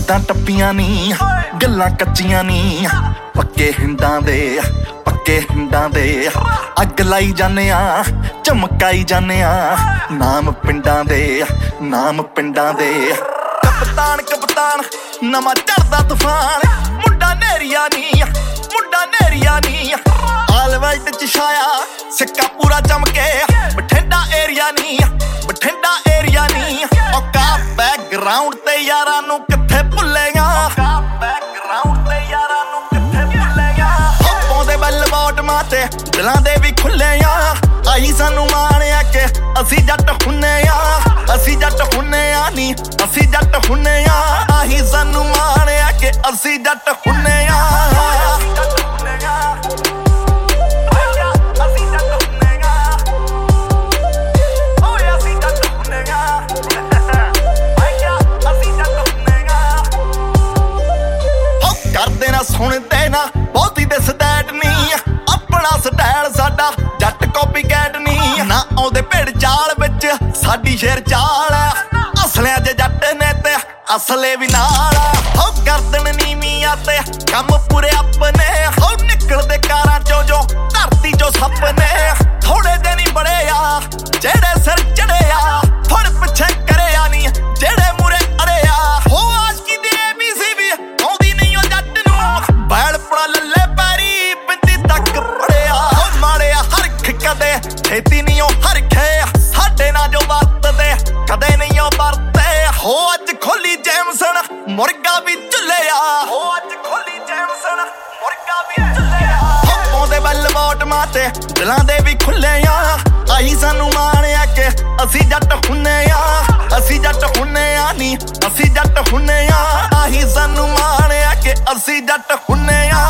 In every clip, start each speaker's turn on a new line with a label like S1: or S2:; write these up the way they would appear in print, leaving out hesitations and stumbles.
S1: ਹੱਦਾਂ ਟੱਪੀਆਂ ਨੀ ਗੱਲਾਂ ਕੱਚੀਆਂ ਨੀ ਪੱਕੇ ਹਿੰਡਾਂ ਦੇ ਅੱਗ ਲਾਈ ਜਾਂਦੇ ਆ ਚਮਕਾਈ ਜਾਂਦੇ ਆ ਨਾਮ ਪਿੰਡਾਂ ਦੇ ਕਪਤਾਨ ਨਵਾਂ ਚੜਦਾ ਤੂਫਾਨ ਮੁੰਡਾ ਨੇਰੀਆ ਨੀ ਆਲ ਵਰਲਡ ਚ ਛਾਇਆ ਸਿੱਕਾ ਪੂਰਾ ਚਮਕੇ ਬਠਿੰਡਾ ਏਰੀਆ ਨੀ ਔਕਾ ਬੈਕਗਰਾਉਂਡ ਤੇ ਯਾਰਾਂ ਨੂੰ ਕਿੱਥੇ ਭੁੱਲੇਗਾ ਪਾਉਂਦੇ ਬੈਲ ਬਾਟਮਾਂ ਤੇ ਦਿਲਾਂ ਦੇ ਵੀ ਖੁੱਲੇ ਆ ਆਹੀ ਸਾਨੂੰ ਮਾਣਿਆ ਕਿ ਅਸੀਂ ਜੱਟ ਹੁੰਨੇ ਆ ਨੀ ਅਸੀਂ ਜੱਟ ਹੁੰਨੇ ਆ ਆਹੀ ਸਾਨੂੰ ਮਾਣਿਆ ਕਿ ਅਸੀਂ ਜੱਟ ਹੁੰਨੇ ਆ ਕਰਦੇ ਨਾ ਸੁਣਦੇ ਨਾ ਬਹੁਤੀ ਦੇ ਸਟੈਟ ਨੀ ਆਪਣਾ ਸਟਾਈਲ ਸਾਡਾ ਜੱਟ ਕਾਪੀ ਕੈਟ ਨੀ ਨਾ ਆਉਂਦੇ ਭੇਡ ਚਾਲ ਵਿੱਚ ਸਾਡੀ ਸ਼ੇਰ ਚਾਲ ਅਸਲਿਆਂ ਚ ਜੱਟ ਨੇ ਤੇ ਅਸਲੇ ਵੀ ਨਾਲ ਹੋ ਗਰਦਨ ਨੀਵੀਆਂ ਤੇ ਕੰਮ ਪੂਰੇ ਆਪਣੇ ਹੋ ਨਿਕਲਦੇ ਕਾਰਾਂ ਚੋਂ ਜੋ ਧਰਤੀ ਚੋਂ ਸੱਪਨੇ ਥੋੜੇ ਦਿਨ ਹੀ ਬੜੇ ਆ ਜਿਹੜੇ ਸਿਰ ਚੜੇ ਆ ਫੜ ਪਿੱਛੇ ਕਰਿਆ ਨੀ ਜਿਹੜੇ ਮੂਰੇ ਅੜੇ ਆ ਹੋ ਆਸ਼ਕੀ ਦੀ ABC ਵੀ ਆਉਂਦੀ ਨਹੀਂ ਉਹ ਜੱਟ ਨੂੰ ਬੈਲ ਪੜਾ ਲੱਲੇ ਪੈਰੀ ਬਿੰਦੀ ਤੱਕ ਪੜਿਆ ਹੋ ਮਾੜਿਆ ਹਰਖ ਕਦੇ ਛੇਤੀ ਨਹੀਂ ਉਹ ਹਰਖੇ ਸਾਡੇ ਨਾਲ ਜੋ ਵਰਤਦੇ ਕਦੇ ਨਹੀਂ ਉਹ ਵਰਤੇ ਹੋ ਅੱਜ ਖੋਲੀ ਜੈਮਸਨ ਮੁਰਗਾ ਵੀ ਝੁੱਲਿਆ ਪਾਉਂਦੇ ਬੈਲ ਬਾਟਮਾਂ ਤੇ ਦਿਲਾਂ ਦੇ ਵੀ ਖੁੱਲੇ ਆ ਆਹੀ ਸਾਨੂੰ ਮਾਣਿਆ ਕਿ ਅਸੀਂ ਜੱਟ ਹੁੰਨੇ ਆ ਨੀ ਅਸੀਂ ਜੱਟ ਹੁੰਨੇ ਆ ਆਹੀ ਸਾਨੂੰ ਮਾਣਿਆ ਕਿ ਅਸੀਂ ਜੱਟ ਹੁੰਨੇ ਆ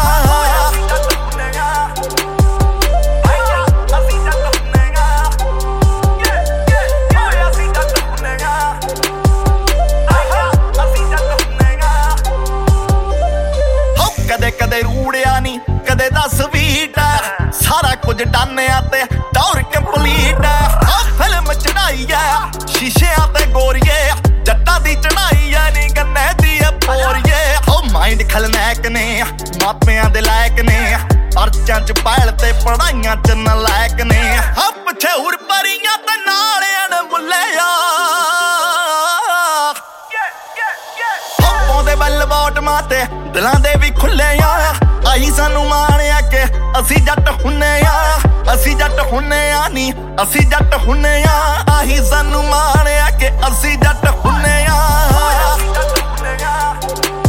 S1: ਕਦੇ ਰੂੜਿਆ ਨੀ ਕਦੇ ਦੱਸ ਵੀਟ ਸਾਰਾ ਕੁਝ ਡਾਨਿਆ ਤੇ ਟੌਰ ਕੰਪਲੀਟ ਫਿਲਮ ਚੜਾਈ ਆ ਸ਼ੀਸ਼ਿਆਂ ਤੇ ਗੋਰੀਏ ਜੱਟਾਂ ਦੀ ਚੜਾਈ ਆ ਨੀ ਗੰਨੇ ਦੀ ਪੋਰੀਏ ਹੋ ਮਾਈਂਡ ਖਲਨਾਇਕ ਨੇ ਮਾਪਿਆਂ ਦੇ ਲਾਇਕ ਨੇ ਪਰਚਾਂ ਚ ਪੈਲ ਤੇ ਪੜਾਈਆਂ ਚ ਨਲਾਇਕ ਨੇ ਹਾਂ ਪਿੱਛੇ ਹੁਰ ਪਰੀਆਂ ਤੇ ਨਾਲ ਅਣਮੁੱਲੇ ਆ ਪਾਉਂਦੇ ਬੈਲ ਬਾਟਮਾਂ ਤੇ ਦਿਲਾਂ ਦੇ ਵੀ ਖੁੱਲੇ ਆ ਆਹੀ ਸਾਨੂੰ ਮਾਣਿਆ ਕਿ ਅਸੀਂ ਜੱਟ ਹੁੰਨੇ ਆ ਨੀ ਅਸੀਂ ਜੱਟ ਹੁੰਨੇ ਆ ਆਹੀ ਸਾਨੂੰ ਮਾਣਿਆ ਕਿ ਅਸੀਂ ਜੱਟ ਹੁੰਨੇ ਆ